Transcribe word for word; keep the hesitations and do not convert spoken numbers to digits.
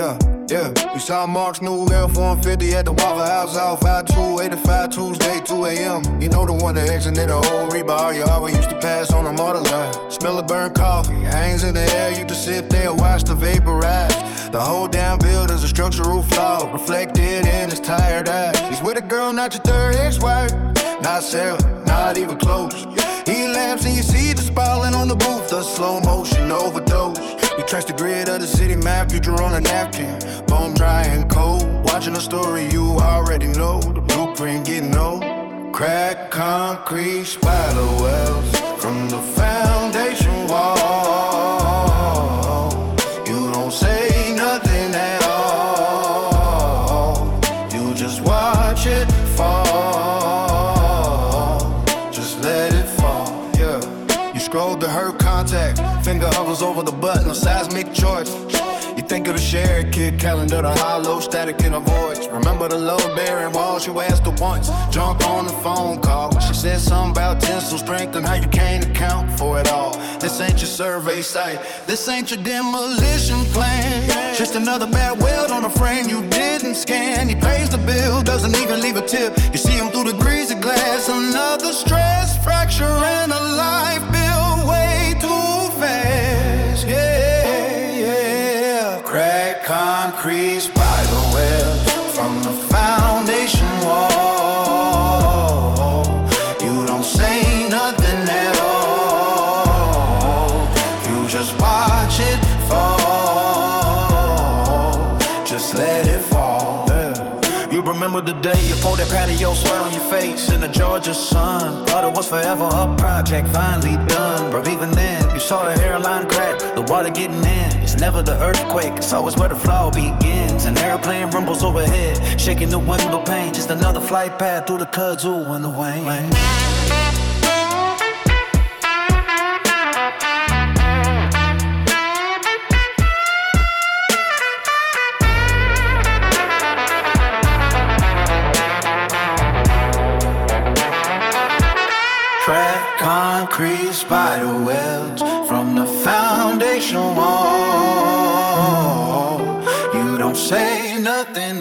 yeah, yeah. We saw Mark's new F one fifty at the Waffle House off five two eighty-five Tuesday, two a.m. You know the one that exited the whole rebar. You always used to pass on the motor line. Smell of burnt coffee, hangs in the air. You just sit there and watch the vaporize. The whole damn building's a structural flaw, reflected in his tired eyes. He's with a girl, not your third ex-wife. Not Sarah, not even close. He laughs and you see the spiraling on the booth. The slow motion overdose. You trace the grid of the city map, you draw on a napkin. Bone dry and cold. Watching a story you already know. The blueprint getting old. Crack concrete spider webs from the foundation wall. You don't say nothing at all. You just watch it fall. Just let it fall, yeah. You scroll to her contact. Finger hovers over the button, a seismic choice. You think of the shared kid calendar, the hollow static in her voice. Remember the load-bearing walls you asked her once. Jump on the phone call. She said something about tensile strength and how you can't account for it all. This ain't your survey site. This ain't your demolition plan. Just another bad weld on a frame you didn't scan. He pays the bill, doesn't even leave a tip. You see him through the greasy glass. Another stress fracture and a life built way too fast. Yeah, yeah. Crack concrete spider webs from the foundation wall. You don't say nothing at all. You just watch it fall. Just let it fall. Yeah. You remember the day you pulled that patio sweat on your face in the Georgia sun. Thought it was forever, a project finally done. But even then, you saw the hairline crack, the water getting in. It's never the earthquake, it's always where the flaw begins. An airplane rumbles overhead, shaking the window pane. Just another flight path through the kudzu and the Wayne. Concrete spider webs from the foundation wall. You don't say nothing